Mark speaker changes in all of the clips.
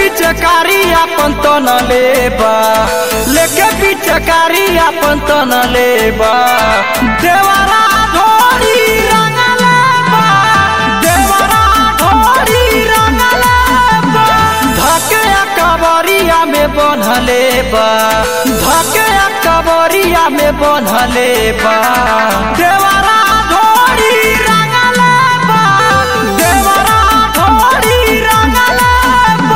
Speaker 1: पिचकारी अपन तन लेबा, लेके पिचकारी अपन तन लेबा। देवरा ढोरी रंग लेबा, देवरा ढोरी रंग लेबा। धके कबरिया में बंधले बा, धके कबरिया में बंधले बा। देवरा ढोरी रंग लेबा, देवरा ढोरी रंग लेबा।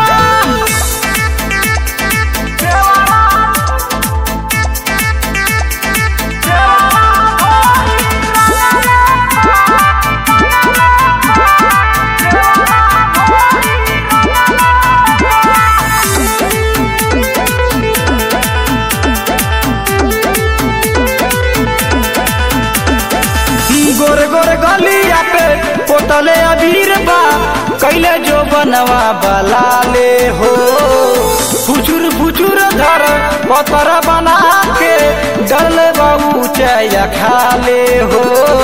Speaker 1: गोरे गोरे गलिया पे पोतले अबीर बा, कैले जो बनवा बलाले हो। फुचुर फुचुर धर पतर बना के डले बाबू चया खाले हो।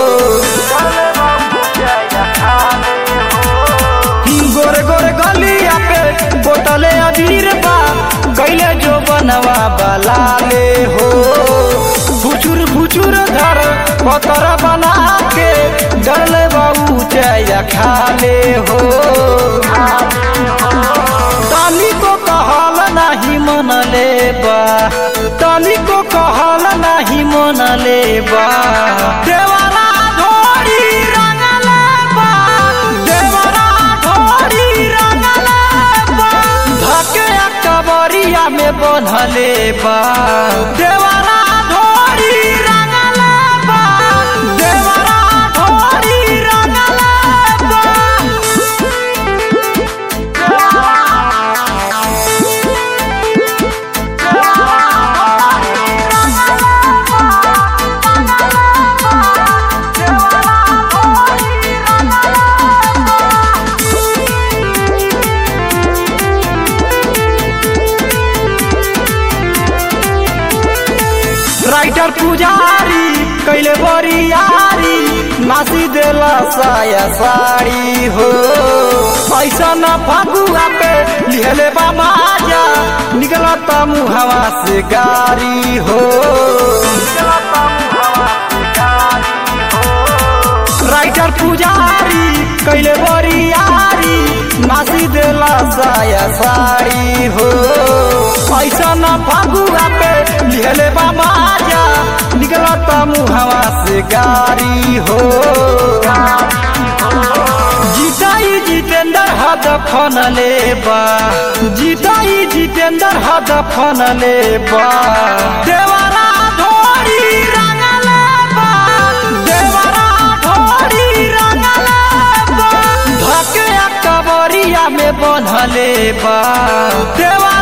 Speaker 1: गोरे गोरे गलिया पे पोतले अबीर बा, कैले जो बनवा बलाले हो। फुचुर फुचुर धर पतर बना के डले बाबू चया खाले हो। तनी को कहल नहीं मन लेबा, तनी को कहल नहीं मन लेबा। देवरा ढोरी रंग लेबा, देवरा ढोरी रंग लेबा। धके कबरिया में बंधले बा। देवरा ढोरी रंग लेबा, देवरा ढोरी रंग लेबा। राइटर पुजारी कैले बरियारी, नासी देला साया साड़ी हो। ऐसा न फगुआ पे लिहले बा माजा, निकलता मुहवा से गारी हो। राइटर पुजारी कैले बरियारी, नासी देला साया साड़ी हो। ऐसा न फगुआ पे लिहले बा माजा, निकलता मुहवा से गारी हो। जीताई जितेंद्र हद फन लेबा, जीताई जितेंद्र हद फन लेबा। देवरा ढोरी रंग लेबा, देवरा ढोरी रंग लेबा। धके कबरिया में बंधले बा। देवरा